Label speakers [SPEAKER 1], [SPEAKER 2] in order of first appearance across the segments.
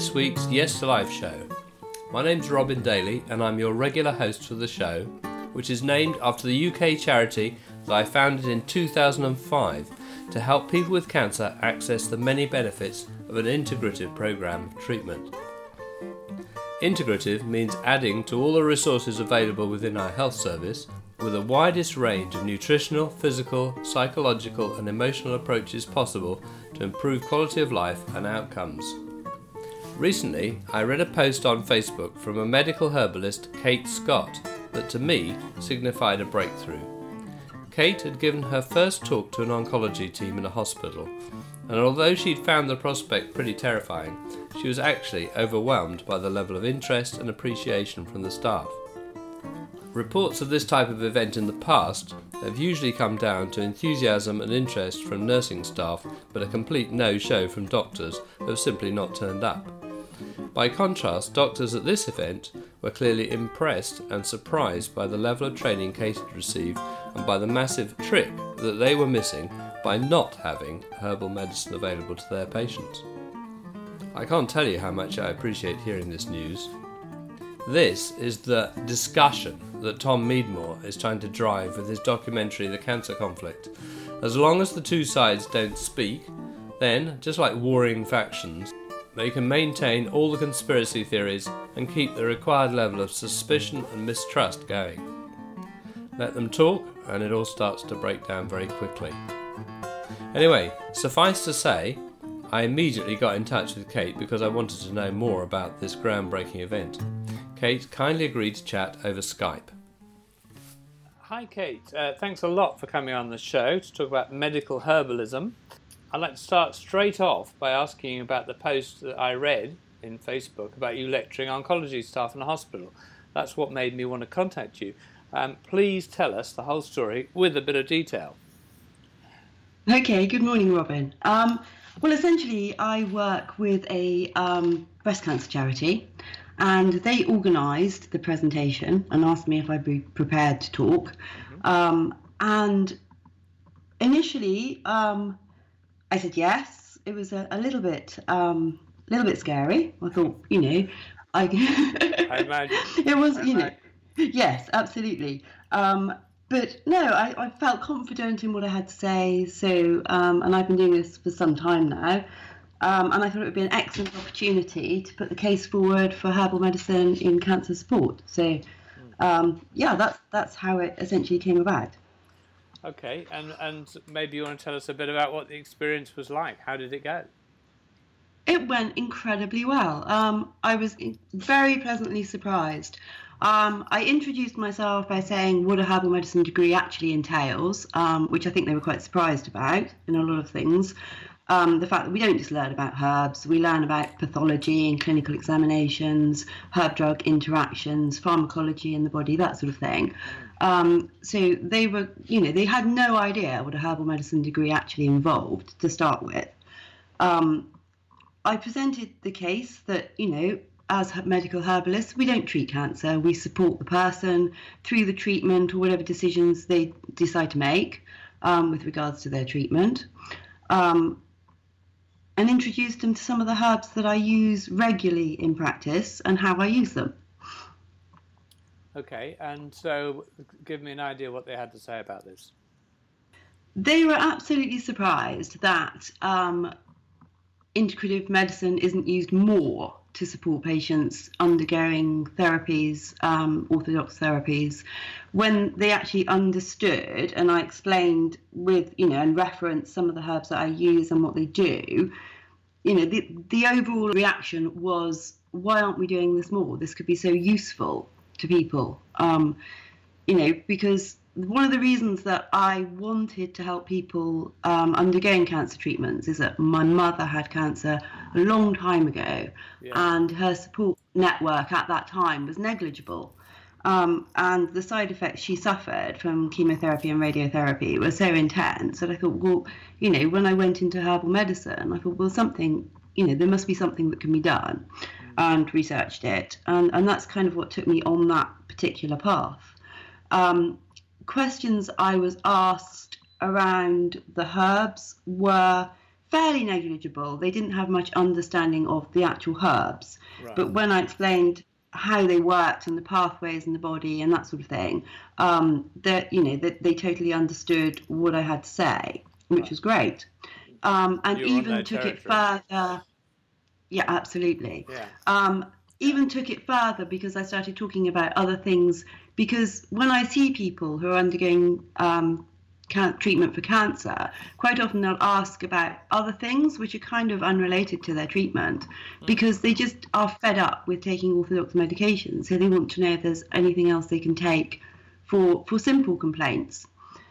[SPEAKER 1] this week's Yes to Life show. My name's Robin Daly and I'm your regular host for the show, which is named after the UK charity that I founded in 2005 to help people with cancer access the many benefits of an integrative programme of treatment. Integrative means adding to all the resources available within our health service with the widest range of nutritional, physical, psychological and emotional approaches possible to improve quality of life and outcomes. Recently, I read a post on Facebook from a medical herbalist, Kate Scott, that to me signified a breakthrough. Kate had given her first talk to an oncology team in a hospital, and although she'd found the prospect pretty terrifying, she was actually overwhelmed by the level of interest and appreciation from the staff. Reports of this type of event in the past have usually come down to enthusiasm and interest from nursing staff, but a complete no-show from doctors who have simply not turned up. By contrast, doctors at this event were clearly impressed and surprised by the level of training Kate had received and by the massive trick that they were missing by not having herbal medicine available to their patients. I can't tell you how much I appreciate hearing this news. This is the discussion that Tom Meadmore is trying to drive with his documentary The Cancer Conflict. As long as the two sides don't speak, then, just like warring factions, they can maintain all the conspiracy theories and keep the required level of suspicion and mistrust going. Let them talk and it all starts to break down very quickly. Anyway, suffice to say, I immediately got in touch with Kate because I wanted to know more about this groundbreaking event. Kate kindly agreed to chat over Skype. Hi Kate, thanks a lot for coming on the show to talk about medical herbalism. I'd like to start straight off by asking you about the post that I read in Facebook about you lecturing oncology staff in a hospital. That's what made me want to contact you. Please tell us the whole story with a bit of detail.
[SPEAKER 2] Okay, good morning, Robin. Well, essentially, I work with a breast cancer charity, and they organised the presentation and asked me if I'd be prepared to talk. And initially, I said yes. It was a little bit scary. I thought, I
[SPEAKER 1] imagine.
[SPEAKER 2] It was, yes, absolutely. But no, I felt confident in what I had to say. So, and I've been doing this for some time now. And I thought it would be an excellent opportunity to put the case forward for herbal medicine in cancer support. So, that's how it essentially came about.
[SPEAKER 1] Okay, and maybe you want to tell us a bit about what the experience was like. How did it go?
[SPEAKER 2] It went incredibly well. I was very pleasantly surprised. I introduced myself by saying what a herbal medicine degree actually entails, which I think they were quite surprised about in a lot of things. The fact that we don't just learn about herbs, we learn about pathology and clinical examinations, herb-drug interactions, pharmacology in the body, that sort of thing. So they were, they had no idea what a herbal medicine degree actually involved to start with. I presented the case that, as medical herbalists, we don't treat cancer. We support the person through the treatment or whatever decisions they decide to make with regards to their treatment. And introduced them to some of the herbs that I use regularly in practice and how I use them.
[SPEAKER 1] Okay, and so give me an idea what they had to say about this.
[SPEAKER 2] They were absolutely surprised that integrative medicine isn't used more to support patients undergoing therapies, orthodox therapies, when they actually understood, and I explained with, and referenced some of the herbs that I use and what they do, the overall reaction was, why aren't we doing this more? This could be so useful to people, because one of the reasons that I wanted to help people undergoing cancer treatments is that my mother had cancer a long time ago, and her support network at that time was negligible. And the side effects she suffered from chemotherapy and radiotherapy were so intense that I thought, well, when I went into herbal medicine, I thought, well, there must be something that can be done, and researched it. And that's kind of what took me on that particular path. Questions I was asked around the herbs were fairly negligible. They didn't have much understanding of the actual herbs.
[SPEAKER 1] Right.
[SPEAKER 2] But when I explained how they worked and the pathways in the body and that sort of thing, that they totally understood what I had to say, which was great. And even took it further. Yeah, absolutely.
[SPEAKER 1] Yeah.
[SPEAKER 2] Even took it further because I started talking about other things. Because when I see people who are undergoing treatment for cancer, quite often they'll ask about other things which are kind of unrelated to their treatment, because they just are fed up with taking orthodox medications. So they want to know if there's anything else they can take for simple complaints.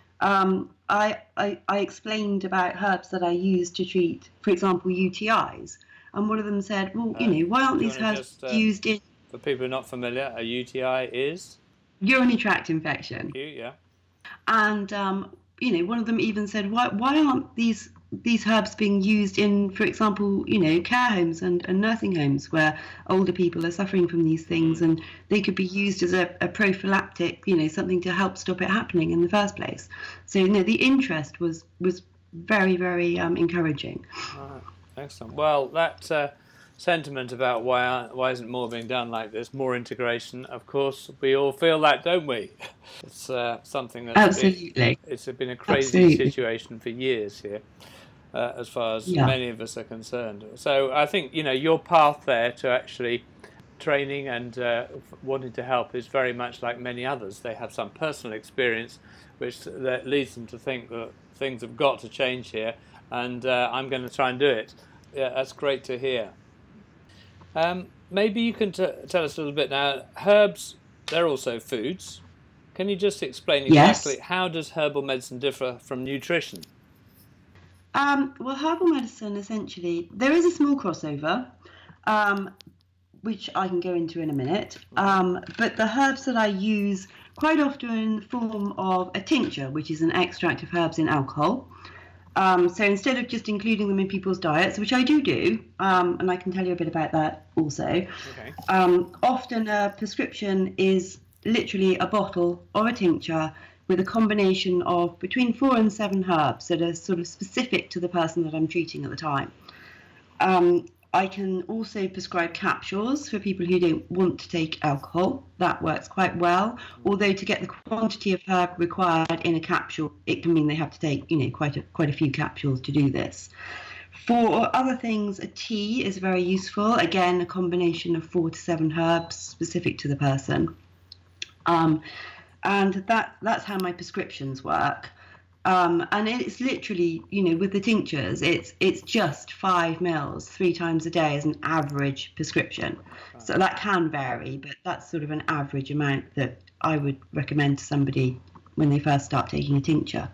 [SPEAKER 2] I explained about herbs that I use to treat, for example, UTIs. And one of them said, well, why aren't these herbs used in...
[SPEAKER 1] For people who are not familiar, a UTI is?
[SPEAKER 2] Urinary tract infection.
[SPEAKER 1] Yeah.
[SPEAKER 2] And, one of them even said, why aren't these herbs being used in, for example, care homes and nursing homes where older people are suffering from these things, and they could be used as a prophylactic, something to help stop it happening in the first place. So, the interest was very, very encouraging.
[SPEAKER 1] Right. Excellent. Well, that sentiment about why isn't more being done like this, more integration, of course, we all feel that, don't we? It's something that's
[SPEAKER 2] absolutely.
[SPEAKER 1] It's been a crazy situation for years here, as far as many of us are concerned. So I think, your path there to actually training and wanting to help is very much like many others. They have some personal experience which that leads them to think that things have got to change here, and I'm going to try and do it. Yeah, that's great to hear. Maybe you can tell us a little bit now. Herbs, they're also foods. Can you just explain exactly how does herbal medicine differ from nutrition?
[SPEAKER 2] Well, herbal medicine, essentially, there is a small crossover, which I can go into in a minute. But the herbs that I use quite often in the form of a tincture, which is an extract of herbs in alcohol. So instead of just including them in people's diets, which I do, and I can tell you a bit about that also,
[SPEAKER 1] okay.
[SPEAKER 2] Often a prescription is literally a bottle or a tincture with a combination of between 4 and 7 herbs that are sort of specific to the person that I'm treating at the time. I can also prescribe capsules for people who don't want to take alcohol. That works quite well. Although to get the quantity of herb required in a capsule, it can mean they have to take, quite a few capsules to do this. For other things, a tea is very useful. Again, a combination of 4 to 7 herbs specific to the person. And that's how my prescriptions work. And it's literally, with the tinctures, it's just 5 mils 3 times a day as an average prescription. Right. So that can vary, but that's sort of an average amount that I would recommend to somebody when they first start taking a tincture.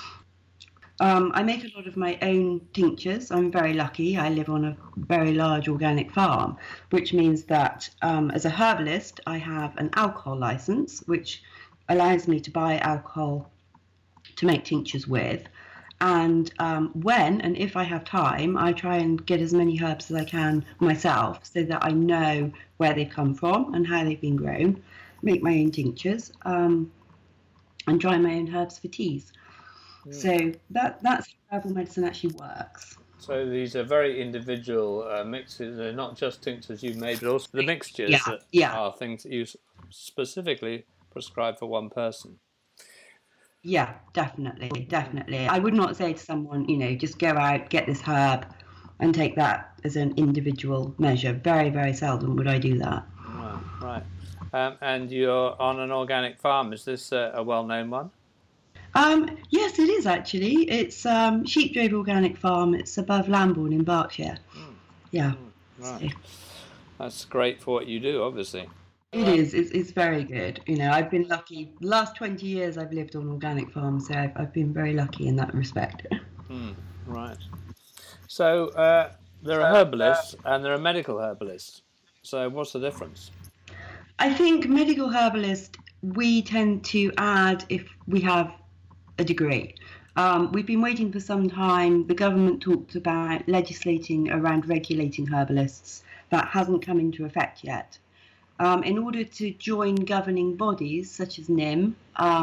[SPEAKER 2] I make a lot of my own tinctures. I'm very lucky. I live on a very large organic farm, which means that as a herbalist, I have an alcohol license, which allows me to buy alcohol to make tinctures with, and when and if I have time, I try and get as many herbs as I can myself, so that I know where they've come from and how they've been grown, make my own tinctures, and dry my own herbs for teas. So that's how herbal medicine actually works.
[SPEAKER 1] So these are very individual mixes. They're not just tinctures you've made, but also the mixtures that are things that you specifically prescribe for one person.
[SPEAKER 2] Yeah, definitely. I would not say to someone, just go out, get this herb and take that as an individual measure. Very, very seldom would I do that.
[SPEAKER 1] Right. And you're on an organic farm. Is this a well-known one?
[SPEAKER 2] Yes, it is actually. It's Sheepdrove Organic Farm. It's above Lambourne in Berkshire. Yeah.
[SPEAKER 1] Right. So. That's great for what you do, obviously.
[SPEAKER 2] It is. It's very good. I've been lucky. The last 20 years I've lived on organic farms, so I've been very lucky in that respect.
[SPEAKER 1] Right. So there are herbalists and there are medical herbalists. So what's the difference?
[SPEAKER 2] I think medical herbalist, we tend to add if we have a degree. We've been waiting for some time. The government talked about legislating around regulating herbalists. That hasn't come into effect yet. In order to join governing bodies such as NIM,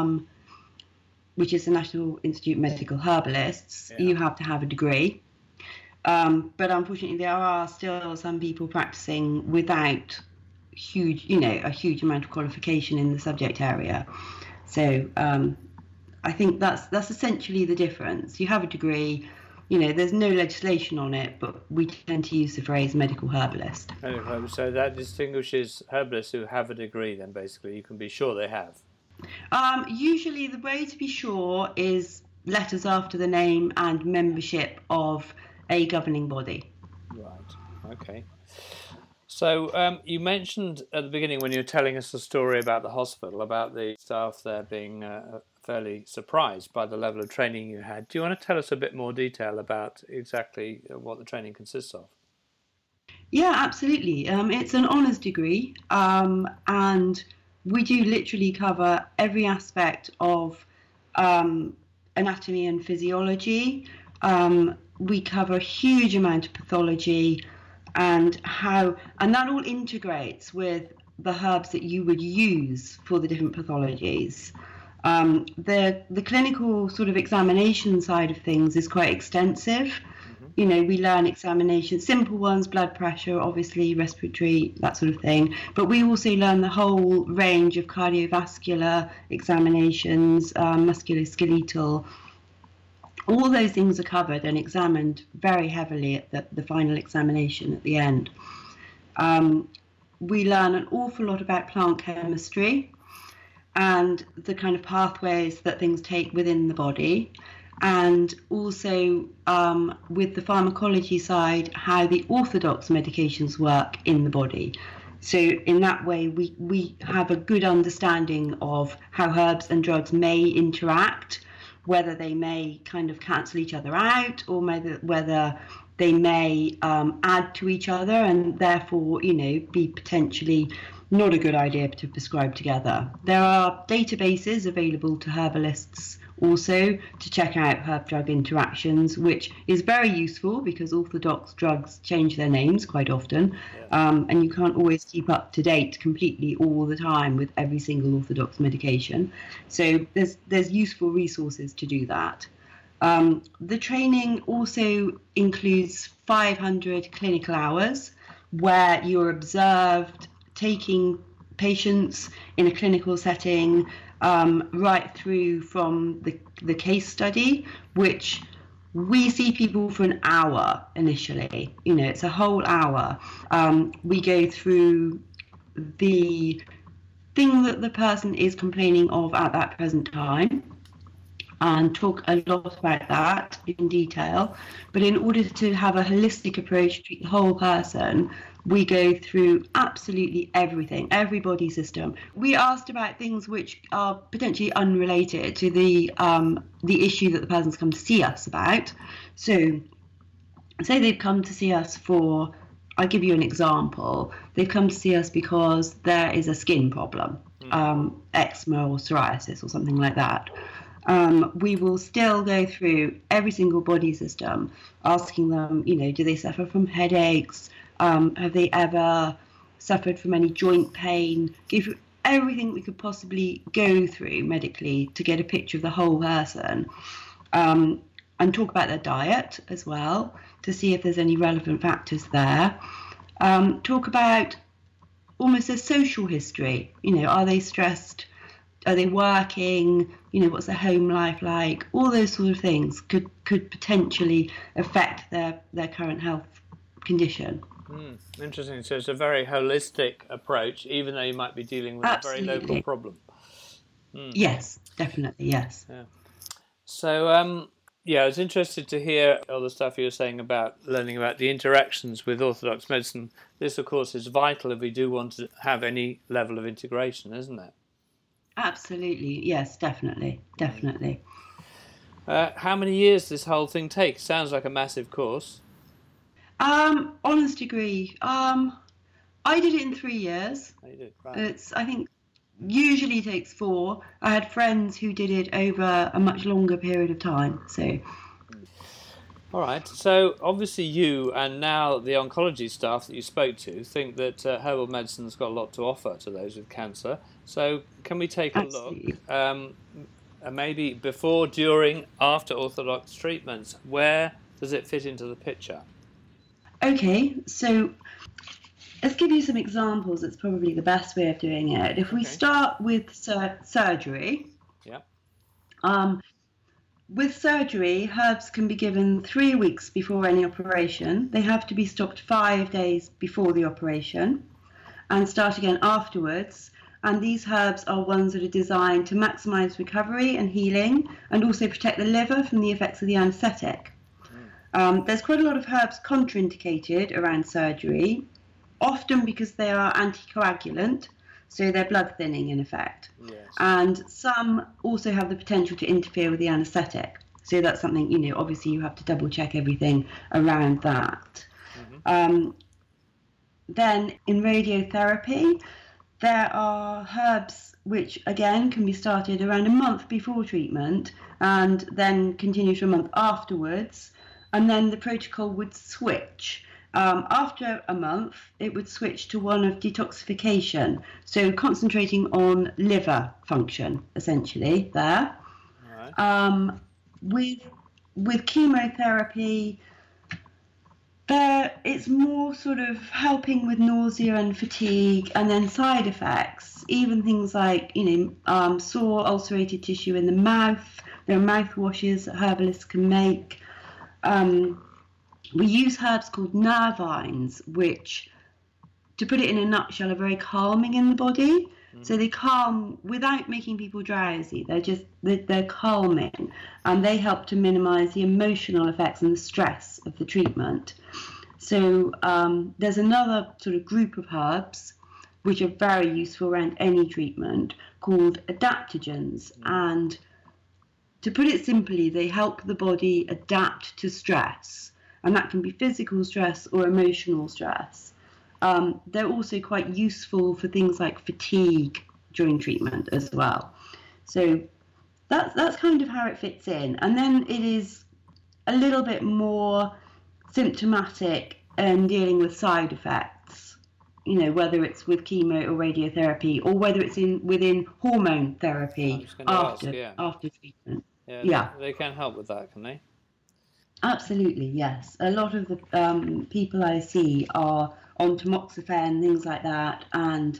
[SPEAKER 2] which is the National Institute of Medical Herbalists, you have to have a degree. But unfortunately, there are still some people practicing without a huge amount of qualification in the subject area. So I think that's essentially the difference. You have a degree, there's no legislation on it, but we tend to use the phrase medical herbalist.
[SPEAKER 1] So that distinguishes herbalists who have a degree, then basically you can be sure they have.
[SPEAKER 2] Usually the way to be sure is letters after the name and membership of a governing body.
[SPEAKER 1] Right, okay. So you mentioned at the beginning when you were telling us the story about the hospital, about the staff there being fairly surprised by the level of training you had. Do you want to tell us a bit more detail about exactly what the training consists of?
[SPEAKER 2] Yeah, absolutely. It's an honours degree, and we do literally cover every aspect of anatomy and physiology. We cover a huge amount of pathology and that all integrates with the herbs that you would use for the different pathologies. The clinical sort of examination side of things is quite extensive. We learn examinations, simple ones, blood pressure, obviously, respiratory, that sort of thing. But we also learn the whole range of cardiovascular examinations, musculoskeletal. All those things are covered and examined very heavily at the final examination at the end. We learn an awful lot about plant chemistry and the kind of pathways that things take within the body. And also with the pharmacology side, how the orthodox medications work in the body. So in that way, we have a good understanding of how herbs and drugs may interact, whether they may kind of cancel each other out, or whether they may add to each other and therefore, be potentially not a good idea to prescribe together. There are databases available to herbalists also to check out herb-drug interactions, which is very useful because orthodox drugs change their names quite often, and you can't always keep up to date completely all the time with every single orthodox medication. So there's useful resources to do that. The training also includes 500 clinical hours where you're observed taking patients in a clinical setting, right through from the case study, which we see people for an hour initially. It's a whole hour. We go through the thing that the person is complaining of at that present time and talk a lot about that in detail. But in order to have a holistic approach to the whole person, we go through absolutely everything, every body system. We asked about things which are potentially unrelated to the issue that the person's come to see us about. So, say they've come to see us I'll give you an example. They've come to see us because there is a skin problem, eczema or psoriasis or something like that. We will still go through every single body system, asking them, do they suffer from headaches? Have they ever suffered from any joint pain? Give everything we could possibly go through medically to get a picture of the whole person, and talk about their diet as well to see if there's any relevant factors there. Talk about almost their social history. Are they stressed? Are they working? What's their home life like? All those sort of things could potentially affect their current health condition.
[SPEAKER 1] Interesting. So it's a very holistic approach, even though you might be dealing with
[SPEAKER 2] Absolutely.
[SPEAKER 1] a very local problem.
[SPEAKER 2] Yes, definitely, yes.
[SPEAKER 1] Yeah. So, I was interested to hear all the stuff you were saying about learning about the interactions with orthodox medicine. This, of course, is vital if we do want to have any level of integration, isn't it?
[SPEAKER 2] Absolutely, yes, definitely.
[SPEAKER 1] How many years this whole thing takes? Sounds like a massive course.
[SPEAKER 2] Honours degree. I did it in 3 years.
[SPEAKER 1] Oh, you did, right.
[SPEAKER 2] I think usually takes 4. I had friends who did it over a much longer period of time. So.
[SPEAKER 1] All right. So obviously you and now the oncology staff that you spoke to think that herbal medicine's got a lot to offer to those with cancer. So can we take a
[SPEAKER 2] Absolutely.
[SPEAKER 1] look? Maybe before, during, after orthodox treatments, where does it fit into the picture?
[SPEAKER 2] Okay, so let's give you some examples. It's probably the best way of doing it. If we start with surgery,
[SPEAKER 1] Yeah.
[SPEAKER 2] With surgery, herbs can be given 3 weeks before any operation. They have to be stopped 5 days before the operation and start again afterwards. And these herbs are ones that are designed to maximize recovery and healing and also protect the liver from the effects of the anesthetic. There's quite a lot of herbs contraindicated around surgery, often because they are anticoagulant, so they're blood thinning in effect.
[SPEAKER 1] Yes.
[SPEAKER 2] And some also have the potential to interfere with the anesthetic. So that's something, obviously you have to double check everything around that. Then in radiotherapy, there are herbs which, again, can be started around a month before treatment and then continue for a month afterwards. And then the protocol would switch. After a month, it would switch to one of detoxification, so concentrating on liver function, essentially, there.
[SPEAKER 1] Right.
[SPEAKER 2] With chemotherapy, it's more sort of helping with nausea and fatigue, and then side effects, even things like, sore ulcerated tissue in the mouth. There are mouthwashes that herbalists can make. We use herbs called nervines, which, to put it in a nutshell, are very calming in the body. So they calm without making people drowsy. They're calming, and they help to minimize the emotional effects and the stress of the treatment. So there's another sort of group of herbs which are very useful around any treatment called adaptogens. And to put it simply, they help the body adapt to stress. And that can be physical stress or emotional stress. They're also quite useful for things like fatigue during treatment as well. So that's kind of how it fits in. And then it is a little bit more symptomatic and dealing with side effects, whether it's with chemo or radiotherapy or whether it's within hormone therapy after treatment.
[SPEAKER 1] Yeah. They can help with that, can they?
[SPEAKER 2] Absolutely, yes. A lot of the people I see are on tamoxifen, things like that, and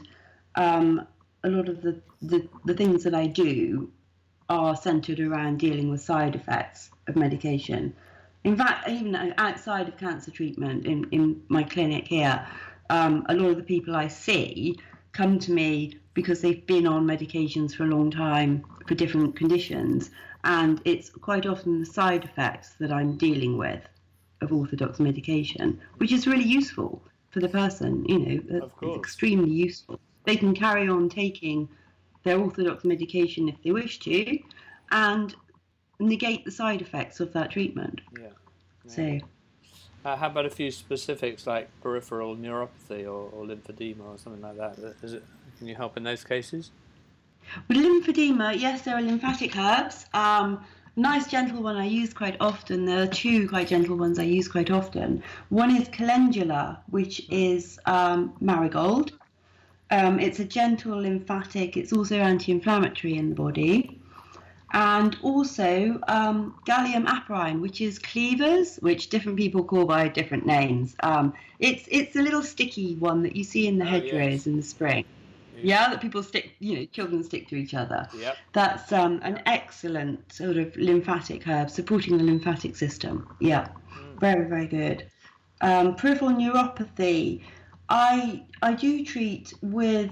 [SPEAKER 2] a lot of the things that I do are centered around dealing with side effects of medication. In fact, even outside of cancer treatment in my clinic here, a lot of the people I see come to me because they've been on medications for a long time for different conditions. And it's quite often the side effects that I'm dealing with of orthodox medication, which is really useful for the person, It's extremely useful. They can carry on taking their orthodox medication if they wish to and negate the side effects of that treatment.
[SPEAKER 1] Yeah.
[SPEAKER 2] So,
[SPEAKER 1] how about a few specifics like peripheral neuropathy or lymphedema or something like that? Can you help in those cases?
[SPEAKER 2] With lymphedema, yes, there are lymphatic herbs. Nice gentle one I use quite often. There are two quite gentle ones I use quite often. One is calendula, which is marigold. It's a gentle lymphatic. It's also anti-inflammatory in the body. And also Gallium aparine, which is cleavers, which different people call by different names. It's a little sticky one that you see in the hedgerows in the spring. Yeah, that people stick, children stick to each other.
[SPEAKER 1] Yep.
[SPEAKER 2] That's an excellent sort of lymphatic herb, supporting the lymphatic system. Yeah, very, very good. Peripheral neuropathy, I do treat with,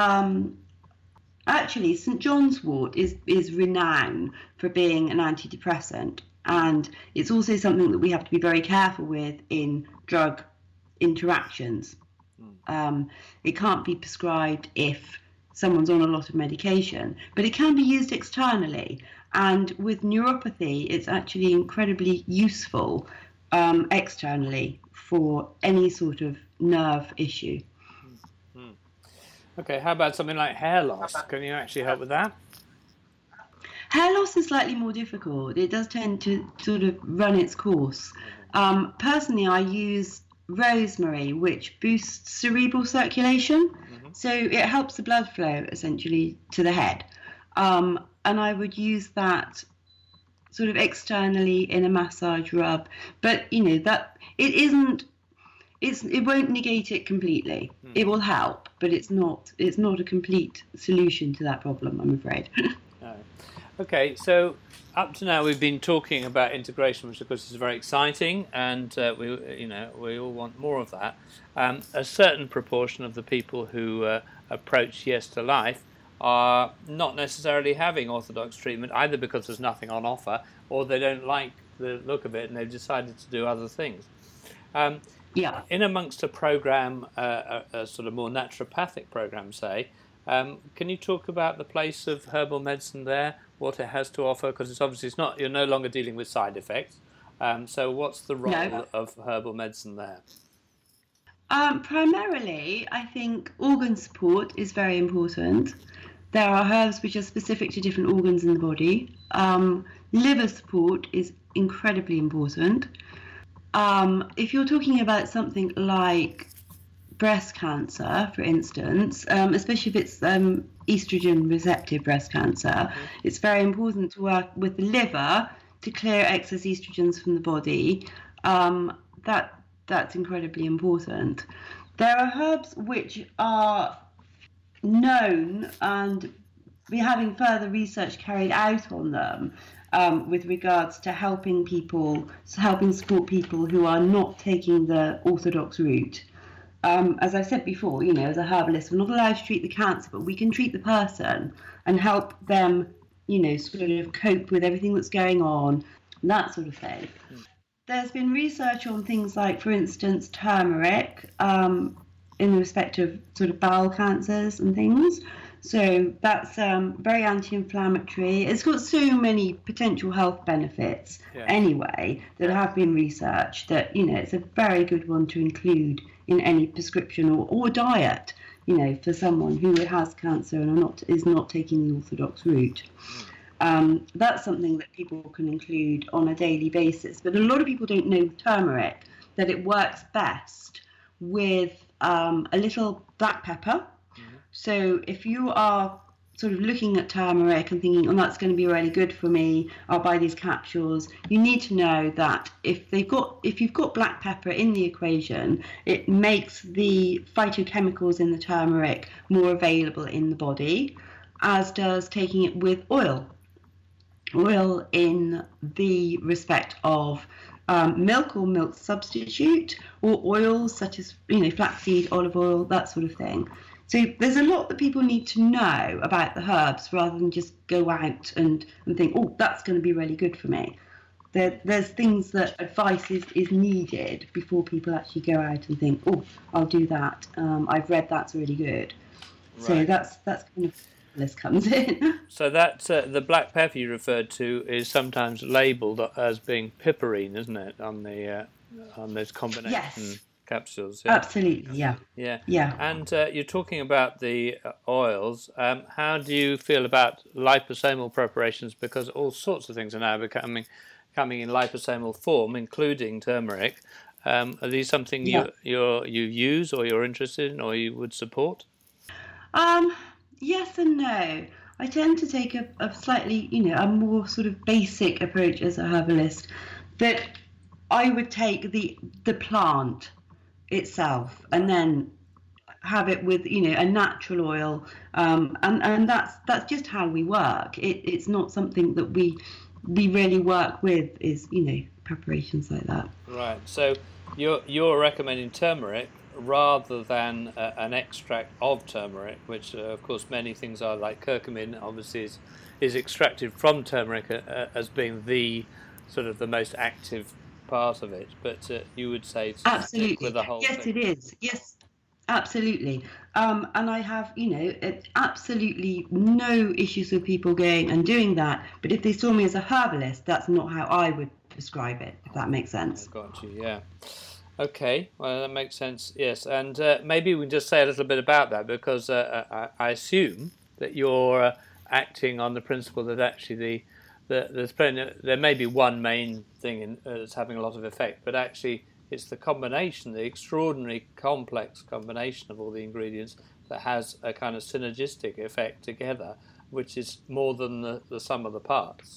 [SPEAKER 2] actually, St. John's wort is renowned for being an antidepressant. And it's also something that we have to be very careful with in drug interactions. It can't be prescribed if someone's on a lot of medication, but it can be used externally. And with neuropathy, it's actually incredibly useful externally for any sort of nerve issue.
[SPEAKER 1] Okay, how about something like hair loss? Can you actually help with that?
[SPEAKER 2] Hair loss is slightly more difficult. It does tend to sort of run its course. Personally, I use rosemary, which boosts cerebral circulation. So it helps the blood flow essentially to the head. And I would use that sort of externally in a massage rub. But, that it it won't negate it completely. It will help, but it's not a complete solution to that problem, I'm afraid.
[SPEAKER 3] No. Okay, so up to now we've been talking about integration, which of course is very exciting, and we all want more of that. A certain proportion of the people who approach Yes to Life are not necessarily having orthodox treatment, either because there's nothing on offer, or they don't like the look of it and they've decided to do other things. In amongst a program, a sort of more naturopathic program, say, can you talk about the place of herbal medicine there, what it has to offer? Because you're no longer dealing with side effects. So what's the role of herbal medicine there?
[SPEAKER 2] Primarily, I think organ support is very important. There are herbs which are specific to different organs in the body. Liver support is incredibly important. If you're talking about something like breast cancer, for instance, especially if it's estrogen receptive breast cancer, it's very important to work with the liver to clear excess estrogens from the body. That's incredibly important. There are herbs which are known, and we're having further research carried out on them with regards to helping support people who are not taking the orthodox route. As I said before, as a herbalist, we're not allowed to treat the cancer, but we can treat the person and help them, sort of cope with everything that's going on, that sort of thing. There's been research on things like, for instance, turmeric, in respect of sort of bowel cancers and things. So that's very anti-inflammatory. It's got so many potential health benefits anyway that have been researched that, it's a very good one to include in any prescription or diet, for someone who has cancer and is not taking the orthodox route. That's something that people can include on a daily basis. But a lot of people don't know turmeric, that it works best with a little black pepper. So if you are sort of looking at turmeric and thinking, oh, that's going to be really good for me, I'll buy these capsules, you need to know that if you've got black pepper in the equation, it makes the phytochemicals in the turmeric more available in the body, as does taking it with oil. Oil in the respect of milk or milk substitute, or oils such as flaxseed, olive oil, that sort of thing. So there's a lot that people need to know about the herbs rather than just go out and think, oh, that's going to be really good for me. There's things that advice is needed before people actually go out and think, oh, I'll do that. I've read that's really good. Right. So that's kind of where this comes in.
[SPEAKER 3] So that the black pepper you referred to is sometimes labelled as being piperine, isn't it, on those combination capsules? Yeah?
[SPEAKER 2] Absolutely, yeah.
[SPEAKER 3] And you're talking about the oils. How do you feel about liposomal preparations? Because all sorts of things are now coming in liposomal form, including turmeric. Are these something you use or you're interested in or you would support?
[SPEAKER 2] Yes and no. I tend to take a slightly, a more sort of basic approach as a herbalist, that I would take the plant itself and then have it with a natural oil, and that's just how we work. It's not something that we really work with, is preparations like that.
[SPEAKER 3] Right. So you're recommending turmeric rather than an extract of turmeric, which of course many things are, like curcumin obviously is extracted from turmeric as being the sort of the most active part of it, but you would say
[SPEAKER 2] absolutely
[SPEAKER 3] with the whole
[SPEAKER 2] yes
[SPEAKER 3] thing.
[SPEAKER 2] It is, yes, absolutely. And I have absolutely no issues with people going and doing that, but if they saw me as a herbalist, that's not how I would prescribe it, if that makes sense.
[SPEAKER 3] Got you, yeah. Okay, well, that makes sense, yes. And maybe we can just say a little bit about that, because I assume that you're acting on the principle that actually there may be one main thing that's having a lot of effect, but actually it's the combination, the extraordinary complex combination of all the ingredients that has a kind of synergistic effect together, which is more than the sum of the parts.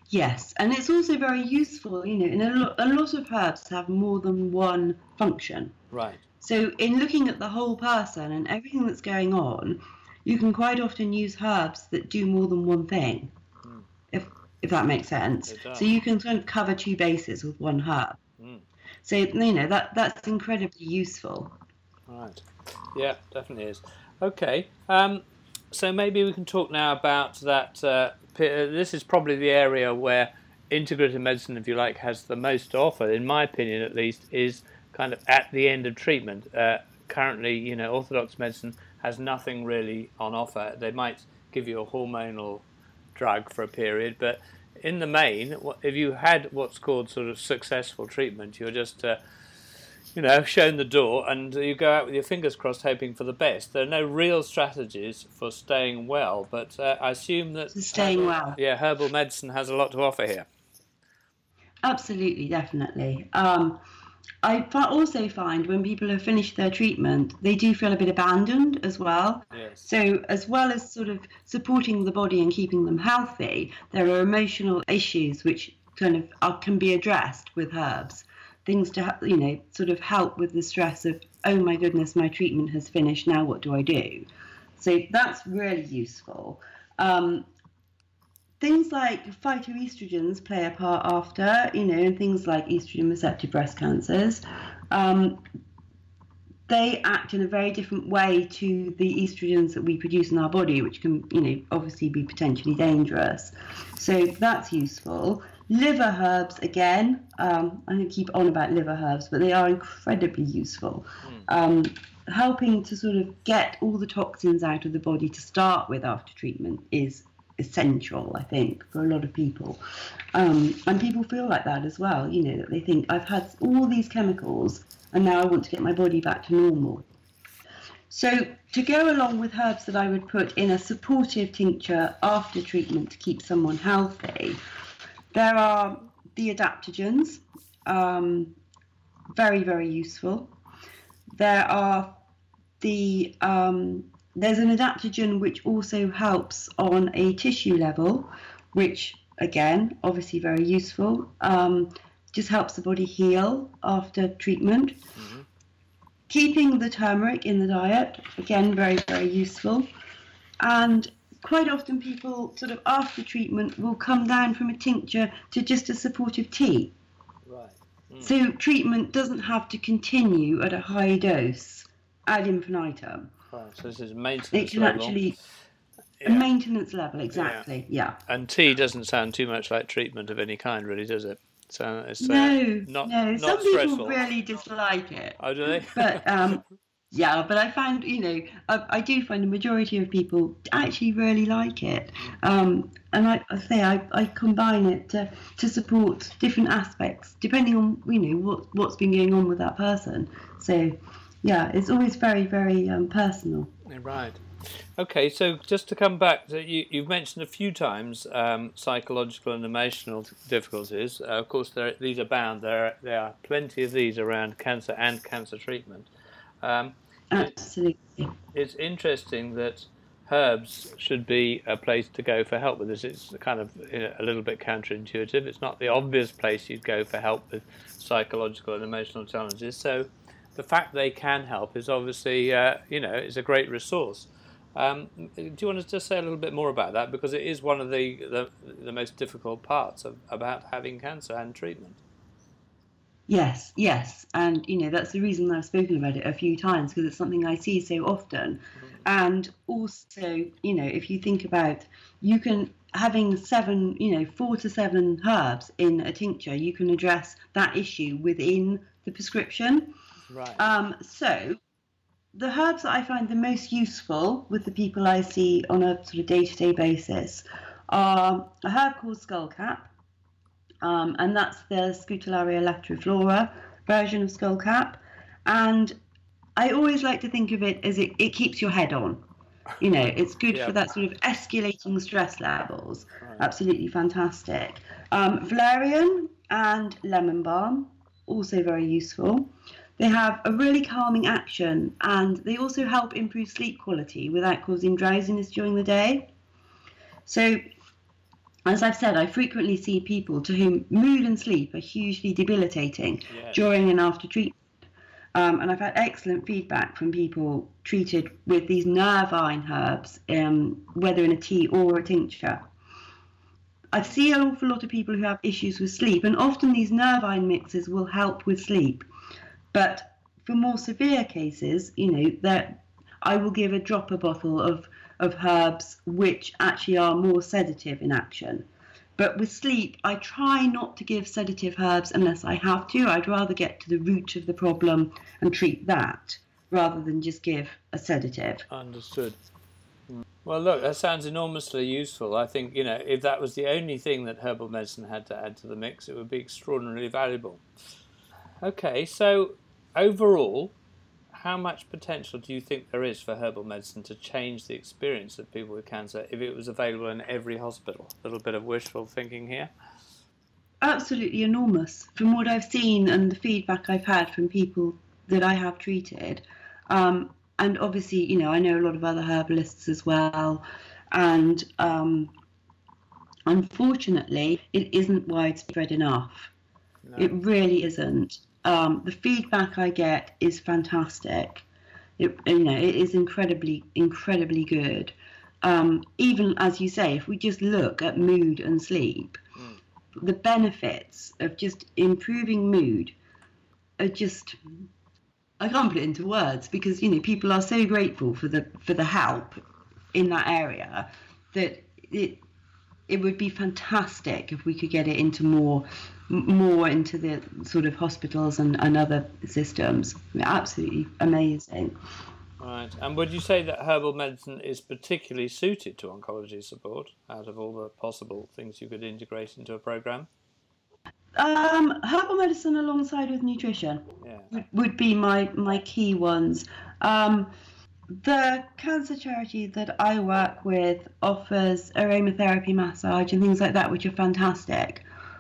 [SPEAKER 2] Yes, and it's also very useful, and a lot of herbs have more than one function.
[SPEAKER 3] Right.
[SPEAKER 2] So in looking at the whole person and everything that's going on, you can quite often use herbs that do more than one thing, if that makes sense.
[SPEAKER 3] It does.
[SPEAKER 2] So you can kind of cover two bases with one herb. So that's incredibly useful.
[SPEAKER 3] Right. Yeah, definitely is. Okay. So maybe we can talk now about that. This is probably the area where integrative medicine, if you like, has the most to offer, in my opinion at least, is kind of at the end of treatment. Currently, orthodox medicine has nothing really on offer. They might give you a hormonal drug for a period, but in the main, if you had what's called sort of successful treatment, you're just shown the door and you go out with your fingers crossed hoping for the best. There are no real strategies for staying well, but I assume that herbal medicine has a lot to offer here.
[SPEAKER 2] Absolutely, definitely. I also find when people have finished their treatment, they do feel a bit abandoned as well.
[SPEAKER 3] Yes.
[SPEAKER 2] So as well as sort of supporting the body and keeping them healthy, there are emotional issues which kind of can be addressed with herbs. Things to, sort of help with the stress of, oh my goodness, my treatment has finished, now what do I do? So that's really useful. Things like phytoestrogens play a part after, and things like estrogen receptor breast cancers. They act in a very different way to the estrogens that we produce in our body, which can, obviously be potentially dangerous. So that's useful. Liver herbs, again, I don't keep on about liver herbs, but they are incredibly useful. Helping to sort of get all the toxins out of the body to start with after treatment is essential, I think, for a lot of people. And people feel like that as well, that they think, I've had all these chemicals and now I want to get my body back to normal. So to go along with herbs that I would put in a supportive tincture after treatment to keep someone healthy, there are the adaptogens, very, very useful. There are there's an adaptogen which also helps on a tissue level, which, again, obviously very useful. Just helps the body heal after treatment. Mm-hmm. Keeping the turmeric in the diet, again, very, very useful. And quite often people sort of after treatment will come down from a tincture to just a supportive tea.
[SPEAKER 3] Right.
[SPEAKER 2] So treatment doesn't have to continue at a high dose ad infinitum.
[SPEAKER 3] Right. So this is maintenance
[SPEAKER 2] it can
[SPEAKER 3] level.
[SPEAKER 2] Actually, a maintenance level, exactly, yeah.
[SPEAKER 3] And tea doesn't sound too much like treatment of any kind, really, does it? So it's
[SPEAKER 2] no.
[SPEAKER 3] Not
[SPEAKER 2] Some
[SPEAKER 3] stressful.
[SPEAKER 2] people really dislike it.
[SPEAKER 3] Oh, do they?
[SPEAKER 2] But but I found, I do find a majority of people actually really like it. And I combine it to support different aspects depending on, what's been going on with that person. So, yeah, it's always very, very personal.
[SPEAKER 3] Right. Okay, so just to come back, you've mentioned a few times psychological and emotional difficulties. Of course, these are bound. There are plenty of these around cancer and cancer treatment.
[SPEAKER 2] Absolutely.
[SPEAKER 3] It's interesting that herbs should be a place to go for help with this. It's kind of a little bit counterintuitive. It's not the obvious place you'd go for help with psychological and emotional challenges. So the fact they can help is obviously, is a great resource. Do you want to just say a little bit more about that? Because it is one of the most difficult parts about having cancer and treatment.
[SPEAKER 2] Yes, and that's the reason I've spoken about it a few times, because it's something I see so often. Mm-hmm. And also, if you think about, having 4 to 7 herbs in a tincture, you can address that issue within the prescription.
[SPEAKER 3] Right.
[SPEAKER 2] So the herbs that I find the most useful with the people I see on a sort of day-to-day basis are a herb called skullcap, and that's the Scutellaria lateriflora version of skullcap. And I always like to think of it as it keeps your head on. It's good for that sort of escalating stress levels. Right. Absolutely fantastic. Valerian and lemon balm, also very useful. They have a really calming action, and they also help improve sleep quality without causing drowsiness during the day. So As I've said, I frequently see people to whom mood and sleep are hugely debilitating during and after treatment. And I've had excellent feedback from people treated with these nervine herbs, whether in a tea or a tincture. I see an awful lot of people who have issues with sleep, and often these nervine mixes will help with sleep. But for more severe cases, that I will give a dropper bottle of herbs which actually are more sedative in action. But with sleep, I try not to give sedative herbs unless I have to. I'd rather get to the root of the problem and treat that rather than just give a sedative.
[SPEAKER 3] Understood. Well, look, that sounds enormously useful. I think, if that was the only thing that herbal medicine had to add to the mix, it would be extraordinarily valuable. Okay, so overall, how much potential do you think there is for herbal medicine to change the experience of people with cancer if it was available in every hospital? A little bit of wishful thinking here.
[SPEAKER 2] Absolutely enormous. From what I've seen and the feedback I've had from people that I have treated, and obviously, I know a lot of other herbalists as well, and unfortunately, it isn't widespread enough. No. It really isn't. The feedback I get is fantastic. It is incredibly, incredibly good. Even as you say, if we just look at mood and sleep, the benefits of just improving mood are just, I can't put it into words because people are so grateful for the help in that area that it would be fantastic if we could get it into more into the sort of hospitals and other systems. Absolutely amazing.
[SPEAKER 3] Right. And would you say that herbal medicine is particularly suited to oncology support out of all the possible things you could integrate into a program?
[SPEAKER 2] Herbal medicine alongside with nutrition would be my key ones. The cancer charity that I work with offers aromatherapy massage and things like that, which are fantastic.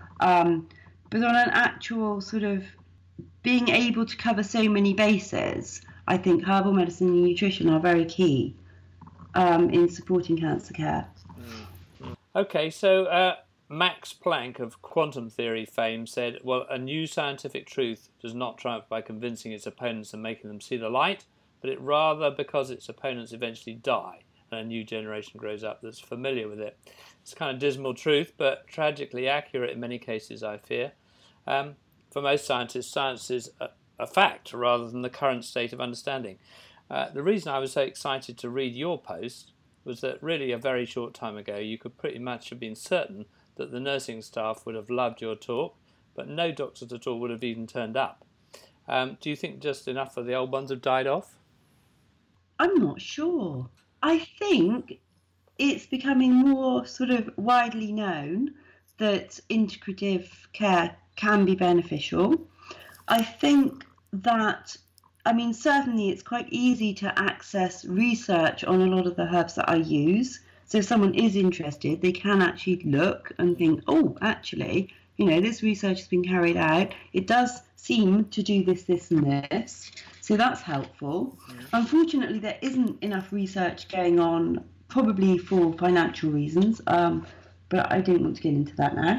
[SPEAKER 2] But on an actual sort of being able to cover so many bases, I think herbal medicine and nutrition are very key in supporting cancer care.
[SPEAKER 3] Okay, so Max Planck of quantum theory fame said, well, a new scientific truth does not triumph by convincing its opponents and making them see the light, but it rather because its opponents eventually die and a new generation grows up that's familiar with it. It's kind of dismal truth, but tragically accurate in many cases, I fear. For most scientists, science is a fact rather than the current state of understanding. The reason I was so excited to read your post was that really a very short time ago you could pretty much have been certain that the nursing staff would have loved your talk, but no doctors at all would have even turned up. Do you think just enough of the old ones have died off?
[SPEAKER 2] I'm not sure. I think it's becoming more sort of widely known that integrative care can be beneficial. I think that, certainly it's quite easy to access research on a lot of the herbs that I use. So if someone is interested, they can actually look and think, oh, actually, this research has been carried out. It does seem to do this, this, and this. So that's helpful. Unfortunately, there isn't enough research going on, probably for financial reasons, but I don't want to get into that now.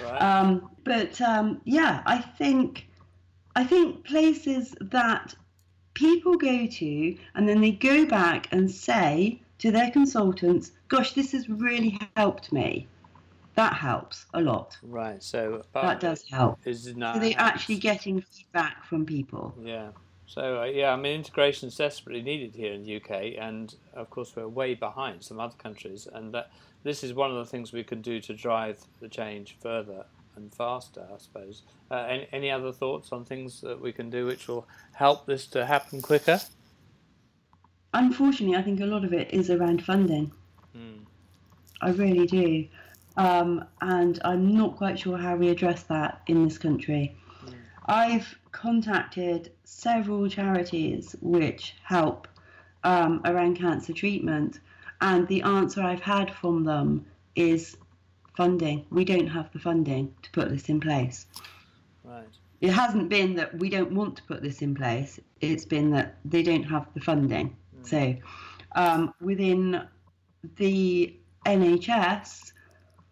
[SPEAKER 2] Right. I think places that people go to and then they go back and say to their consultants, gosh, this has really helped me. That helps a lot.
[SPEAKER 3] Right, so
[SPEAKER 2] that does help.
[SPEAKER 3] So
[SPEAKER 2] they're actually getting feedback from people.
[SPEAKER 3] Yeah. So, integration is desperately needed here in the UK, and of course we're way behind some other countries, and this is one of the things we can do to drive the change further and faster, I suppose. Any other thoughts on things that we can do which will help this to happen quicker?
[SPEAKER 2] Unfortunately, I think a lot of it is around funding. I really do. And I'm not quite sure how we address that in this country. I've contacted several charities which help around cancer treatment, and the answer I've had from them is funding. We don't have the funding to put this in place.
[SPEAKER 3] Right.
[SPEAKER 2] It hasn't been that we don't want to put this in place, it's been that they don't have the funding. So within the NHS,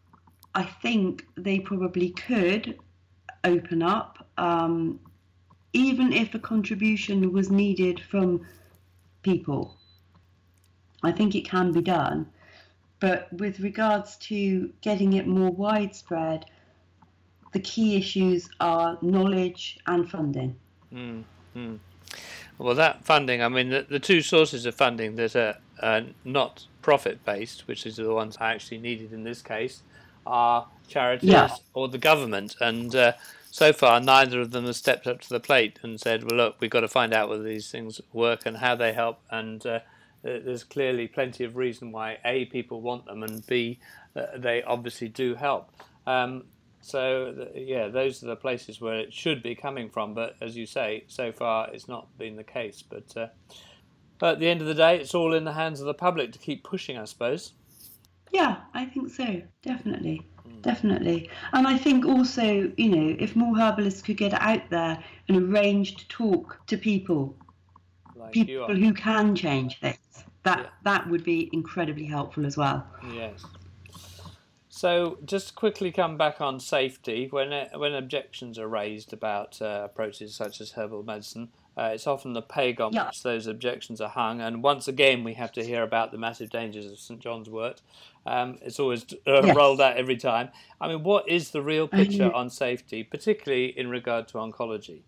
[SPEAKER 2] I think they probably could open up, even if a contribution was needed from people. I think it can be done. But with regards to getting it more widespread, the key issues are knowledge and funding.
[SPEAKER 3] Well, that funding, I mean, the two sources of funding, there's a not profit-based, which is the ones actually needed in this case, are charities or the government. And so far, neither of them has stepped up to the plate and said, well, look, we've got to find out whether these things work and how they help. And there's clearly plenty of reason why, A, people want them, and B, they obviously do help. So, those are the places where it should be coming from. But as you say, so far it's not been the case. But at the end of the day, it's all in the hands of the public to keep pushing, I suppose.
[SPEAKER 2] Yeah, I think so. Definitely. Definitely. And I think also, if more herbalists could get out there and arrange to talk to people,
[SPEAKER 3] like
[SPEAKER 2] people who can change things, that would be incredibly helpful as well.
[SPEAKER 3] Yes. So just quickly come back on safety. When objections are raised about approaches such as herbal medicine, it's often the peg on which those objections are hung. And once again, we have to hear about the massive dangers of St. John's wort. It's always rolled out every time. I mean, what is the real picture on safety, particularly in regard to oncology?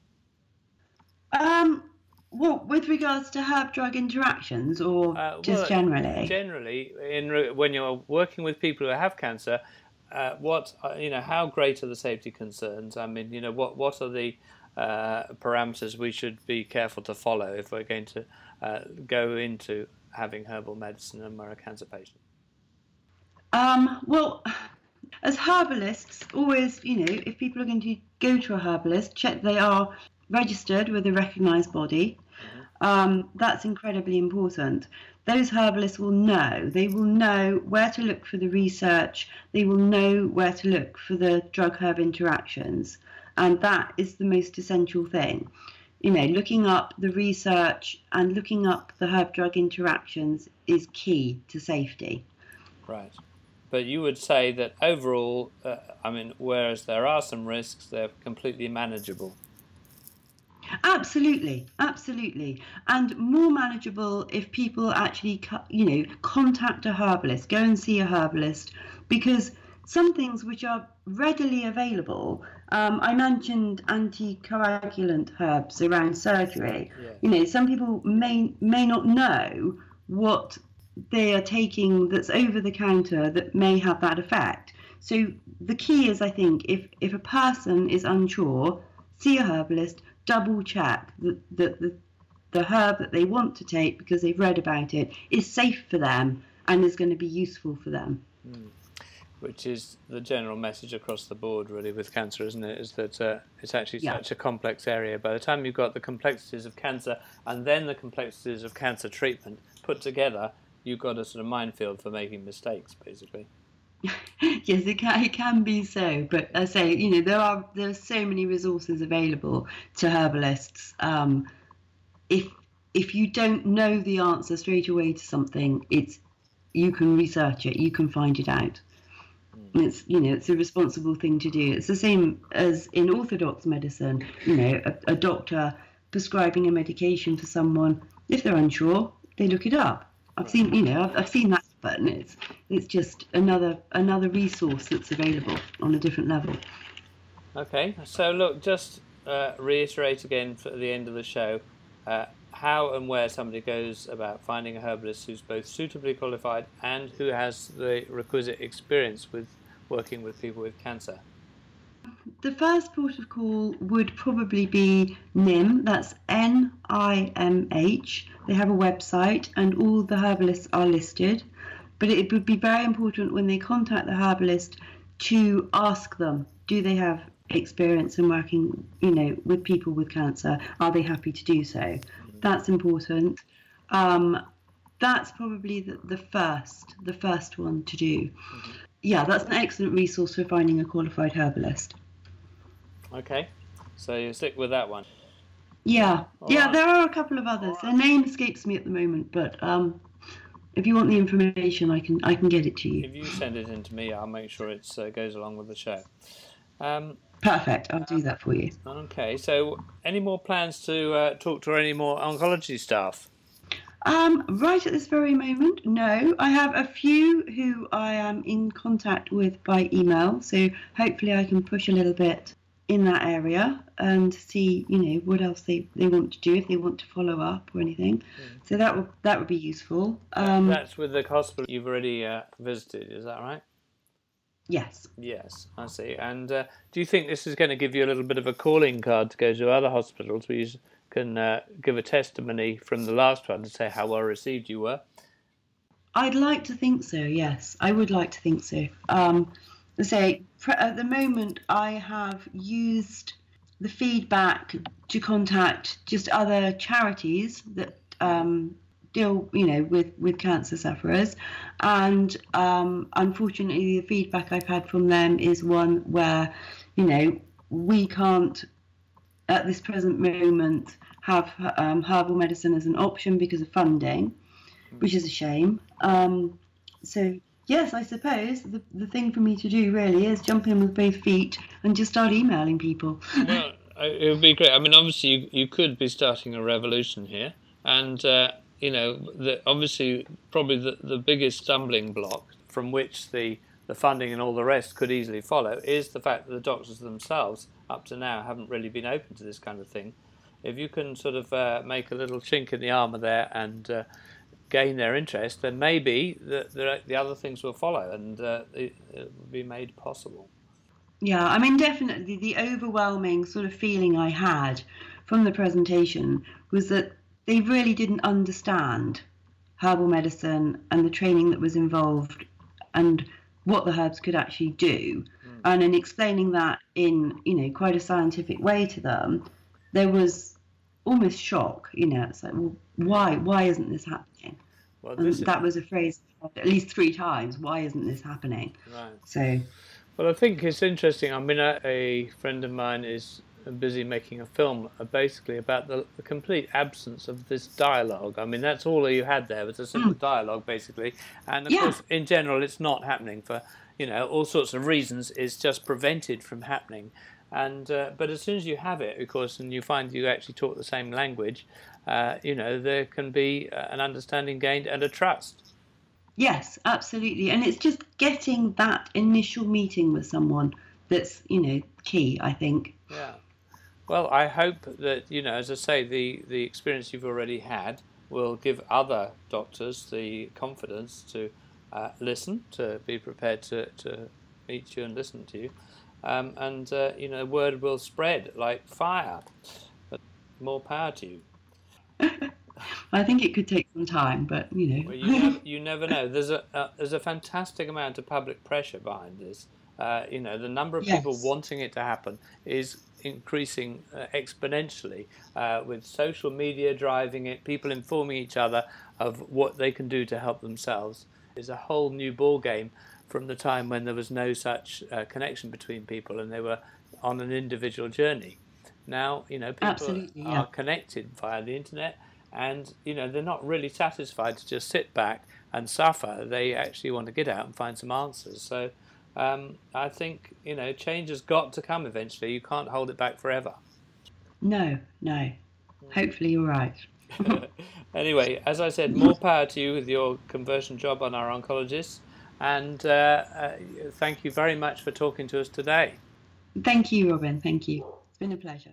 [SPEAKER 2] Well, with regards to herb-drug interactions, or just generally?
[SPEAKER 3] Generally, when you're working with people who have cancer, how great are the safety concerns? I mean, what are the parameters we should be careful to follow if we're going to go into having herbal medicine and we're a cancer patient?
[SPEAKER 2] Well, as herbalists, always, if people are going to go to a herbalist, check they are registered with a recognised body. That's incredibly important. Those herbalists will know. They will know where to look for the research. They will know where to look for the drug-herb interactions. And that is the most essential thing. Looking up the research and looking up the herb-drug interactions is key to safety.
[SPEAKER 3] Right. But you would say that overall, whereas there are some risks, they're completely manageable.
[SPEAKER 2] Absolutely, and more manageable if people actually, contact a herbalist, go and see a herbalist, because some things which are readily available. I mentioned anticoagulant herbs around surgery. Yeah. Some people may not know what they are taking that's over the counter that may have that effect. So the key is, I think, if a person is unsure, see a herbalist. Double check that the herb that they want to take, because they've read about it, is safe for them and is going to be useful for them.
[SPEAKER 3] Which is the general message across the board, really, with cancer, isn't it? Is that it's actually such a complex area. By the time you've got the complexities of cancer and then the complexities of cancer treatment put together, you've got a sort of minefield for making mistakes, basically.
[SPEAKER 2] Yes, it can be so, but I say, there are so many resources available to herbalists. If you don't know the answer straight away to something, you can research it, you can find it out. And it's a responsible thing to do. It's the same as in orthodox medicine. A doctor prescribing a medication for someone, if they're unsure, they look it up. I've seen that. But it's just another resource that's available on a different level.
[SPEAKER 3] Okay, so look, just reiterate again for the end of the show how and where somebody goes about finding a herbalist who's both suitably qualified and who has the requisite experience with working with people with cancer.
[SPEAKER 2] The first port of call would probably be NIMH, that's NIMH. They have a website and all the herbalists are listed. But it would be very important when they contact the herbalist to ask them, do they have experience in working, with people with cancer? Are they happy to do so? That's important. That's probably the first one to do. Yeah, that's an excellent resource for finding a qualified herbalist.
[SPEAKER 3] Okay, so you stick with that one.
[SPEAKER 2] Yeah, right. There are a couple of others. Their name escapes me at the moment, but if you want the information, I can get it to you.
[SPEAKER 3] If you send it in to me, I'll make sure it goes along with the show.
[SPEAKER 2] Perfect. I'll do that for you.
[SPEAKER 3] Okay. So, any more plans to talk to any more oncology staff?
[SPEAKER 2] Right at this very moment, no. I have a few who I am in contact with by email, so hopefully I can push a little bit in that area and see, what else they want to do, if they want to follow up or anything. So that would be useful.
[SPEAKER 3] That's with the hospital you've already visited, is that right?
[SPEAKER 2] Yes.
[SPEAKER 3] Yes, I see. And do you think this is going to give you a little bit of a calling card to go to other hospitals where you can give a testimony from the last one to say how well received you were?
[SPEAKER 2] I'd like to think so, yes. I would like to think so. At the moment, I have used the feedback to contact just other charities that deal, with cancer sufferers, and unfortunately, the feedback I've had from them is one where, we can't at this present moment have herbal medicine as an option because of funding, which is a shame. So yes, I suppose the thing for me to do really is jump in with both feet and just start emailing people.
[SPEAKER 3] Well, it would be great. I mean, obviously, you could be starting a revolution here, and obviously, probably the biggest stumbling block from which the funding and all the rest could easily follow is the fact that the doctors themselves, up to now, haven't really been open to this kind of thing. If you can sort of make a little chink in the armour there and gain their interest, then maybe the other things will follow and it will be made possible.
[SPEAKER 2] Yeah, I mean, definitely the overwhelming sort of feeling I had from the presentation was that they really didn't understand herbal medicine and the training that was involved and what the herbs could actually do. And in explaining that in, quite a scientific way to them, there was almost shock. It's like, well, why isn't this happening?
[SPEAKER 3] Well,
[SPEAKER 2] that was a phrase at least 3 times. Why isn't this happening?
[SPEAKER 3] Right.
[SPEAKER 2] So,
[SPEAKER 3] well, I think it's interesting. I mean, a friend of mine is busy making a film basically about the complete absence of this dialogue. I mean, that's all you had there was a simple dialogue, basically. And of course, in general, it's not happening for, all sorts of reasons. It's just prevented from happening. And but as soon as you have it, of course, and you find you actually talk the same language, there can be an understanding gained and a trust.
[SPEAKER 2] Yes, absolutely. And it's just getting that initial meeting with someone that's, key, I think.
[SPEAKER 3] Yeah. Well, I hope that, as I say, the experience you've already had will give other doctors the confidence to listen, to be prepared to meet you and listen to you. And word will spread like fire. But more power to you.
[SPEAKER 2] I think it could take some time, but,
[SPEAKER 3] Well, you never know. There's a fantastic amount of public pressure behind this. The number of people wanting it to happen is increasing exponentially with social media driving it, people informing each other of what they can do to help themselves. It's a whole new ball game from the time when there was no such connection between people and they were on an individual journey. Now, people are connected via the internet and, they're not really satisfied to just sit back and suffer. They actually want to get out and find some answers. So I think, change has got to come eventually. You can't hold it back forever.
[SPEAKER 2] No. Hopefully you're right.
[SPEAKER 3] Anyway, as I said, more power to you with your conversion job on our oncologists. And thank you very much for talking to us today.
[SPEAKER 2] Thank you, Robin. Thank you. It's been a pleasure.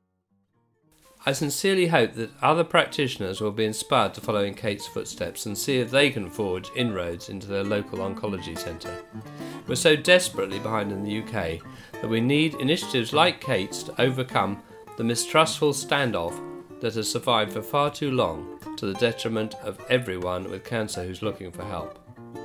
[SPEAKER 1] I sincerely hope that other practitioners will be inspired to follow in Kate's footsteps and see if they can forge inroads into their local oncology centre. We're so desperately behind in the UK that we need initiatives like Kate's to overcome the mistrustful standoff that has survived for far too long to the detriment of everyone with cancer who's looking for help.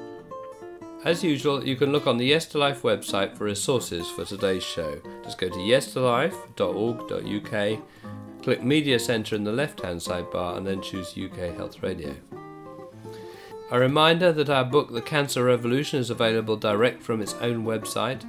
[SPEAKER 1] As usual, you can look on the Yes to Life website for resources for today's show. Just go to yestolife.org.uk, click Media Centre in the left-hand sidebar and then choose UK Health Radio. A reminder that our book The Cancer Revolution is available direct from its own website,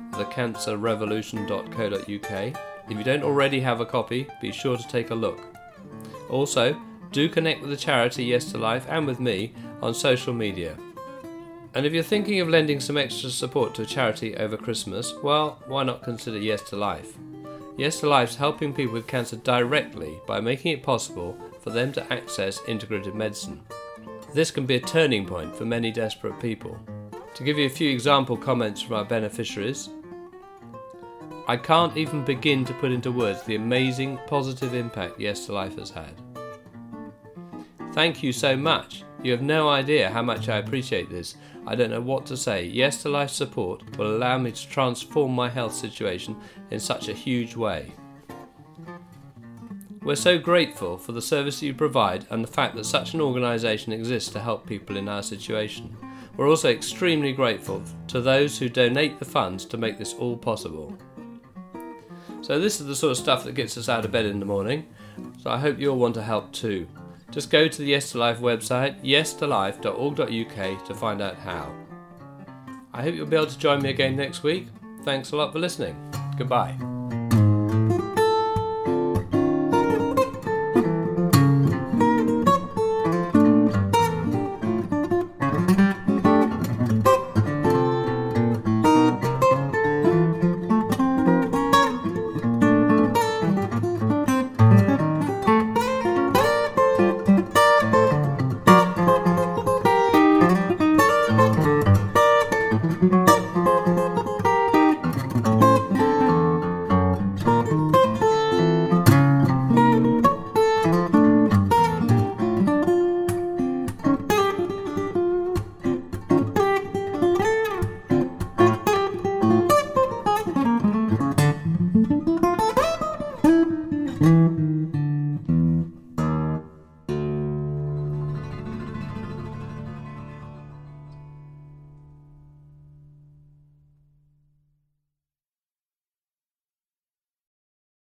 [SPEAKER 1] thecancerrevolution.co.uk. If you don't already have a copy, be sure to take a look. Also, do connect with the charity Yes to Life and with me on social media. And if you're thinking of lending some extra support to a charity over Christmas, well, why not consider Yes to Life? Yes to Life's helping people with cancer directly by making it possible for them to access integrative medicine. This can be a turning point for many desperate people. To give you a few example comments from our beneficiaries, I can't even begin to put into words the amazing positive impact Yes to Life has had. Thank you so much. You have no idea how much I appreciate this. I don't know what to say. Yes to Life support will allow me to transform my health situation in such a huge way. We're so grateful for the service you provide and the fact that such an organisation exists to help people in our situation. We're also extremely grateful to those who donate the funds to make this all possible. So this is the sort of stuff that gets us out of bed in the morning, so I hope you'll want to help too. Just go to the Yes to Life website, yestolife.org.uk, to find out how. I hope you'll be able to join me again next week. Thanks a lot for listening. Goodbye.